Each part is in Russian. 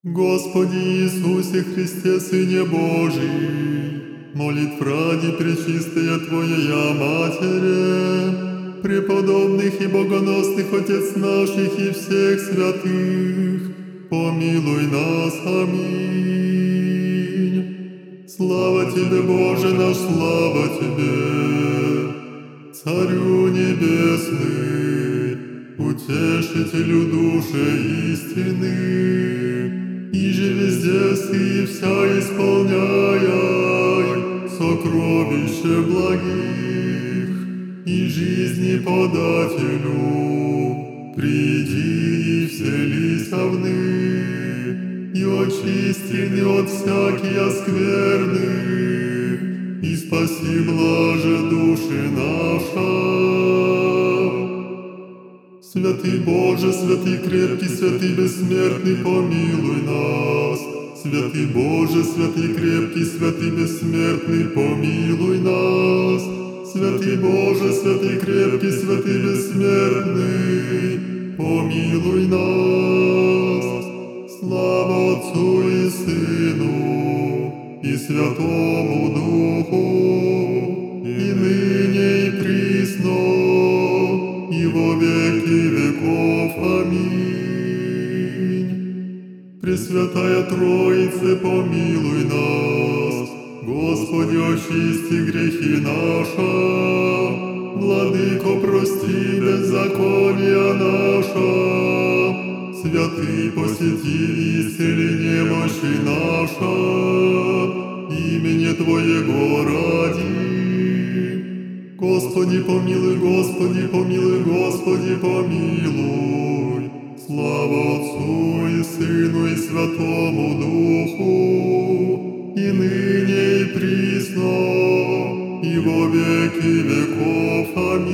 Господи Иисусе Христе, Сыне Божий, молитв ради пречистая Твоя Матере, преподобных и богоносных Отец наших и всех святых, помилуй нас, аминь. Слава Тебе, Боже наш, слава Тебе, Царю Небесный, Утешителю души истины, иже везде сы вся исполняй сокровище благих, и жизни подателю приди и вселися вны, и очистины от всякие скверны, и спаси блаже души наша. Святый Боже, святый крепкий, святый бессмертный, помилуй нас. Святый Боже, святый крепкий, святый бессмертный, помилуй нас. Святый Боже, святый крепкий, святый бессмертный, помилуй нас. Слава Отцу и Сыну и Святому Духу, и ныне и присно, и во веки веков. Аминь. Пресвятая Троице, помилуй нас. Господи, очисти грехи наши. Владыко, прости беззакония наша. Святый, посети и исцели немощи наша. Имени Твоего ради. Господи, помилуй, Господи, помилуй, Господи, помилуй. Слава Отцу и Сыну и Святому Духу, и ныне и присно, и во веки веков.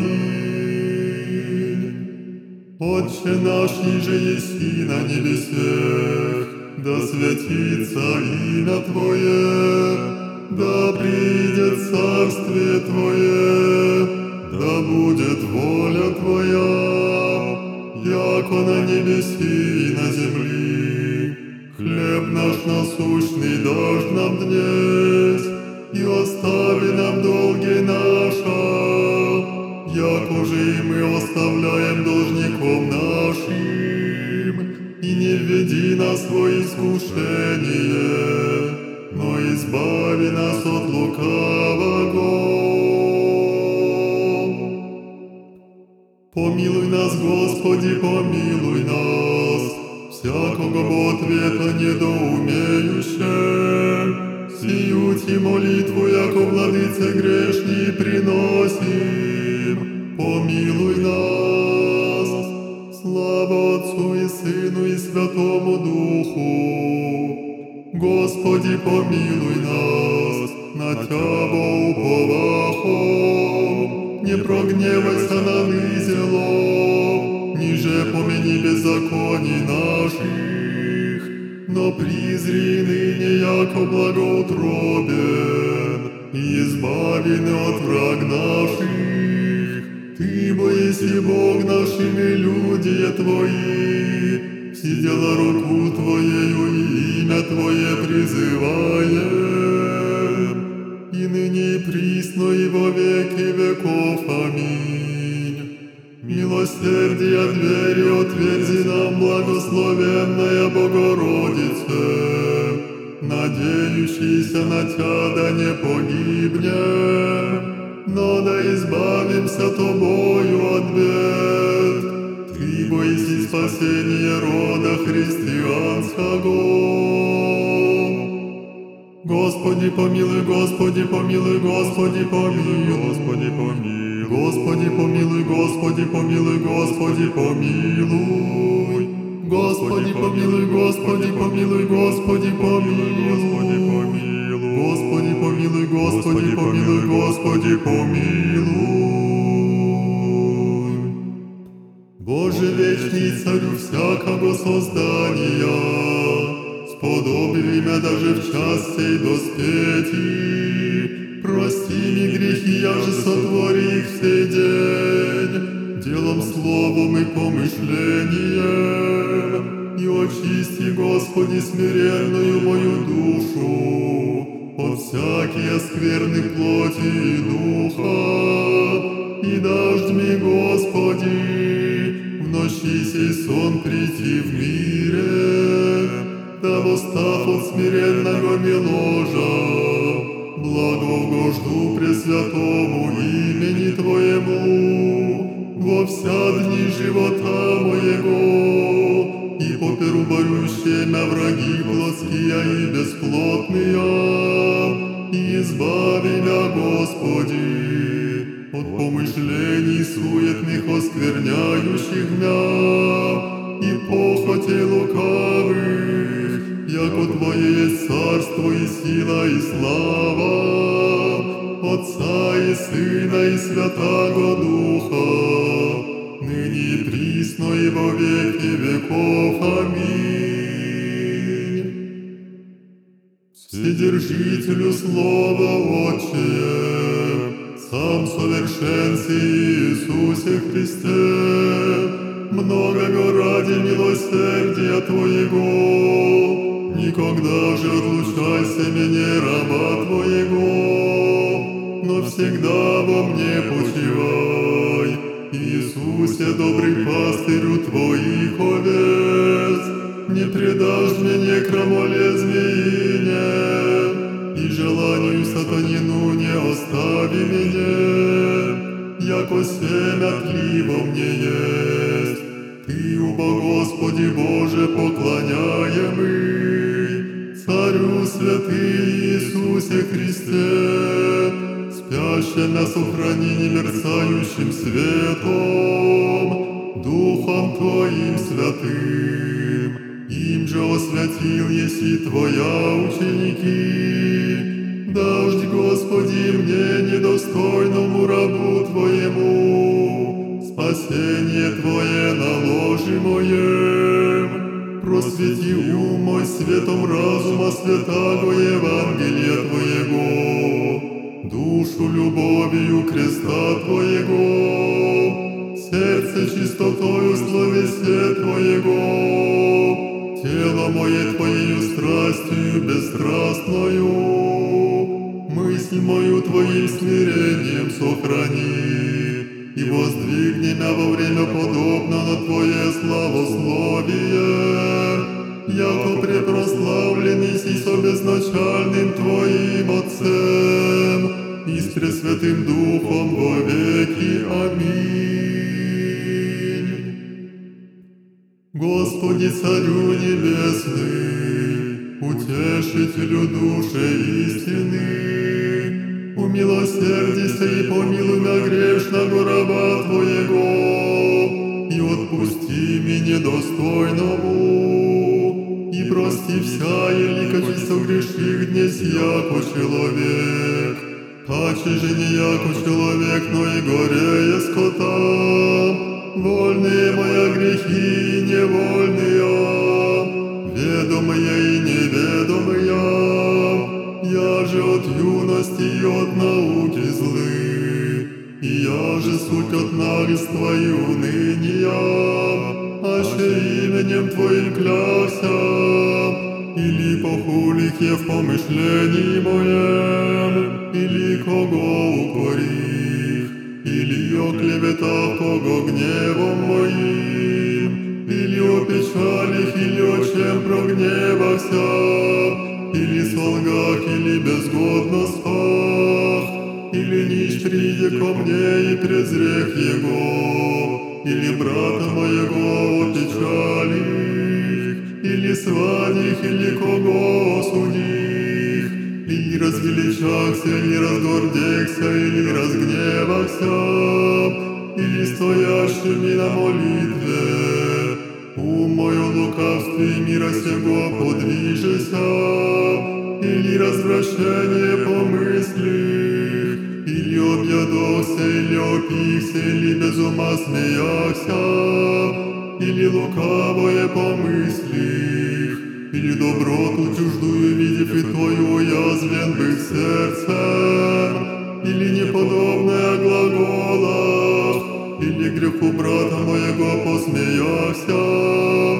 Аминь. Отче наш, иже еси на небесех, да святится имя Твое, да придет царствие Твое, да будет воля Твоя, яко на небеси и на земли. Хлеб наш насущный дашь нам днесь, и остави нам долги наши, яко же и мы оставляем должником нашим, и не введи нас во искушение, но избави нас от лукавого. Помилуй нас, Господи, помилуй нас, всякого бы ответа недоумеюще. Сию ти молитву, яко владыце грешни приносим. Помилуй нас. Слава Отцу и Сыну и Святому Духу. Господи, помилуй нас, на Тябо уповахом. Не прогневайся на низело, ниже помяни беззаконий наших, но призри ныне, яко благоутробен, и избави от враг наших. Ты боиси Бог нашими люди Твои, все дела руку Твоею и имя Твое призываем, и ныне и присно и во веки веков. Аминь. Милосердие двери отверзи нам, благословенная Богородице, надеющийся на Тя да не погибнем, но да избавимся Тобою от бед. Ты боиси спасения рода христианского. Господи, помилуй, Господи, помилуй, Господи, помилуй, Господи, помилуй, Господи, помилуй, Господи, помилуй, Господи, помилуй, Господи, помилуй, Господи, помилуй, Господи, помилуй, Господи, помилуй, Господи, помилуй, Господи, помилуй. Боже вечный, Царю всякого создания, сподоби меня даже в час сей доспети, прости мне грехи, я же сотвори их в сей день, делом, словом и помышлением, и очисти, Господи, Господи, смиренную мою душу от всякие скверны плоти и духа, и дождь Господи, в ночи сей сон прийти в мире, да восстав от смиренного ложа, благовгожду Пресвятому имени Твоему во вся дни живота моего, и поперу борющие мя враги плотские и бесплотные, и избави мя, Господи, от помышлений суетных, оскверняющих мя, и похоти лукавых, яко Твое есть царство и сила и слава, Отца и Сына и Святаго Духа, ныне и присно и во веки веков. Аминь. Вседержителю слова Отчее, сам совершенстве Иисусе Христе, многого ради милосердия Твоего, никогда же отлучайся меня, раба Твоего, но всегда во мне почивай, Иисусе, добрый пастырю Твоих овец, не предашь меня крамоле змеине, и желанию сатанину не остави меня, яко семя тли во мне есть. Ты, убо Господи Боже, поклоняемый, Царю святый Иисусе Христе, спящий нас сохрани немерцающим светом, Духом Твоим святым, им же освятил еси Твоя ученики. Дождь, Господи, мне недостойному рабу Твоему, спасение Твое наложи моем, просвети ум мой светом разума святаго Евангелия Твоего, душу любовью креста Твоего, сердце чистотою словесе Твоего, тело мое Твоею страстью бесстрастною, мысль мою Твоим смирением сохрани, и воздвигни мя во время подобно на Твое славословие, яко препрославленный си со безначальным Твоим Отцем и с Пресвятым Духом во веки. Аминь. Господи, Царю Небесный, Утешителю души истины, умилосердися и помилуй мя грешного раба Твоего, и отпусти меня достойному, и прости вся елика согреших днесь яко человек, паче же не яко человек, но и горея скота, вольные моя грехи невольные, ведомые и неведомые, я же от юности и от науки злы, и я же суть от нагльства и уныния, аще именем Твоим клялся, или похулих я в помышлении моем, или кого укорих, или о клеветах кого гневом моим, или о печалях, или о чем прогневахся, или солгах, или безгодностях, или нищ приде ко мне и презрех его, или брата моего опечалих, или свадих, или кого осудих, или развеличахся, или разгордехся, или разгневахся, или стоящими на молитве, ум мой о лукавстве и мира сего подвижеся, или развращение помыслих, или объядохся, или опихся, или без ума смеяхся, или лукавое помыслих, или доброту чуждую видев и Твою уязвлен быть сердцем, или неподобное о глаголах, или греху брата моего посмеяхся,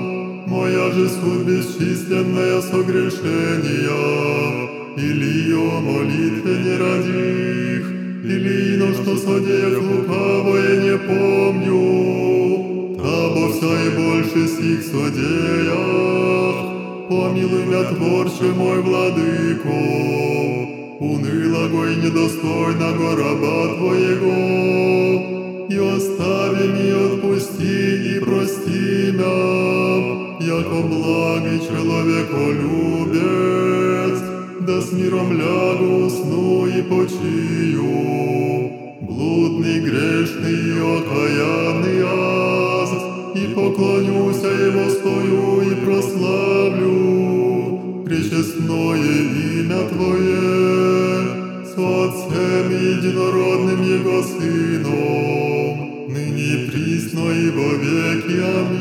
моя же суть бесчисленная согрешения, или о молитве не родих, или ино, что содеях лукавое не помню, табо вся и больше сих содеях, помилуй мя, Творче мой, Владыко, унылого и недостойного раба Твоего, и остави ми, отпусти и прости мя, яко благий человеколюбец, да с миром лягу, усну и почию, блудный, грешный и окаянный аз, и поклонюся Его стою и прославлю пречестное имя Твое, со Отцем единородным Его Сыном, ныне и присно и во веки.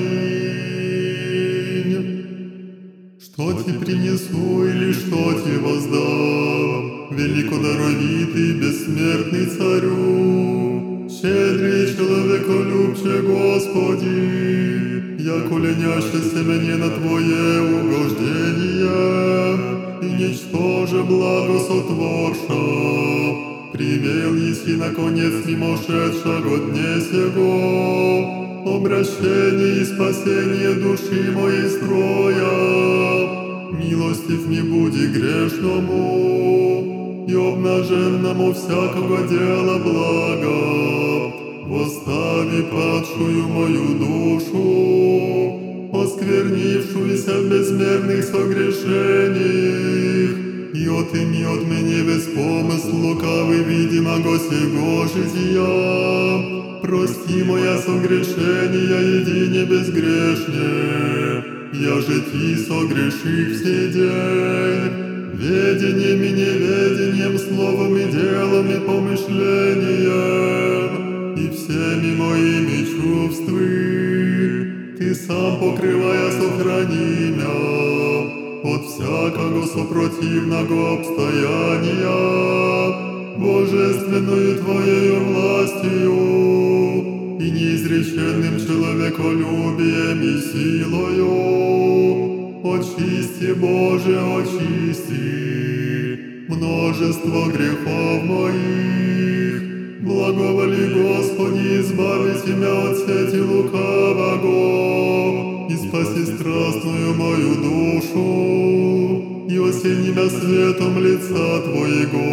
Аминь. Что Ти принесу или что Ти воздам, великодаровитый, бессмертный Царю, щедрый человеколюбче Господи, яко ленящееся мне на Твое угождение, и ничтоже благо сотворша, привел еси наконец мимошедшего дне сего, обращение и спасение души моей строя, милостив ми буди грешному, и обнаженному всякого дела блага, восстави падшую мою душу, осквернившуюся в безмерных согрешениях, и отыми от меня весь помысл лукавый видимого сего жития. Прости моя согрешения, едине безгрешне, я же Ти согреших все день, ведением и неведением, словом и делом и помышлением, и всеми моими чувствами. Ты сам, покрывая, сохрани мя от всякого сопротивного обстояния, божественную Твоею властью и неизреченным человеколюбием и силою. Очисти, Боже, очисти множество грехов моих. Благоволи, Господи, избавить меня от сети лукавого и спаси страстную мою душу, и осени меня светом лица Твоего,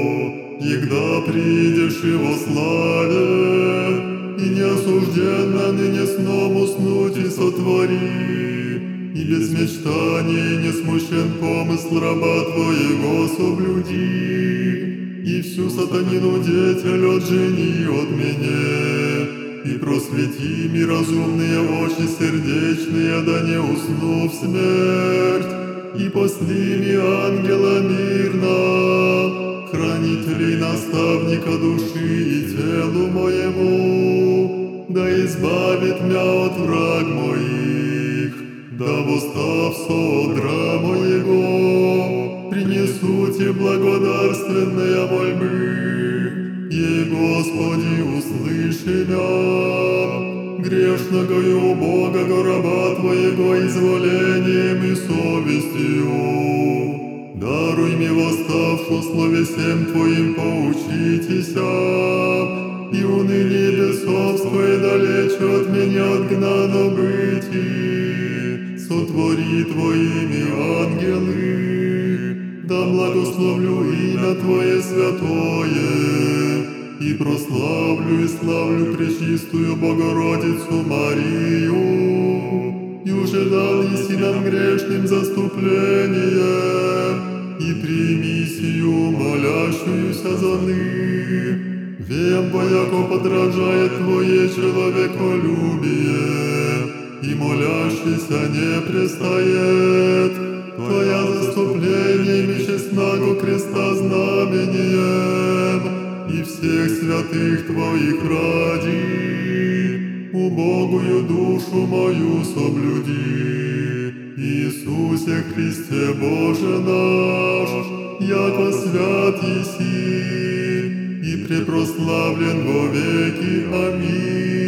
егда придешь и во славе, и неосужденно ныне сном уснуть и сотвори, и без мечтаний не смущен помысл раба Твоего соблюди, и всю сатанину детель отжени от меня, и просвети ми разумные очи сердечные, да не усну в смерть, и посли ми ангела мирно, хранителей наставника души и телу моему, да избавит мя от враг моих, да восстав содра моего, принесу Ти благодарственные мольбы. Ей, Господи, услыши мя, грешногою убогого раба Твоего изволением и совестью. Даруй ми восставшу словесем Твоим поучитеся, и уныние бесовское далече от меня отгнано быти. Сотвори Твоими ангелы, да благословлю имя Твое святое, и прославлю и славлю пречистую Богородицу Марию, и уже дал еси нам грешным заступление, и прими сию молящуюся за ных. Вем, яко подражает Твое человеколюбие, и молящийся не престает. Твоя заступлениями честного креста знамением, и всех святых Твоих ради, убогую душу мою соблюди. Иисусе Христе Боже наш, яко свят еси, и препрославлен во веки. Аминь.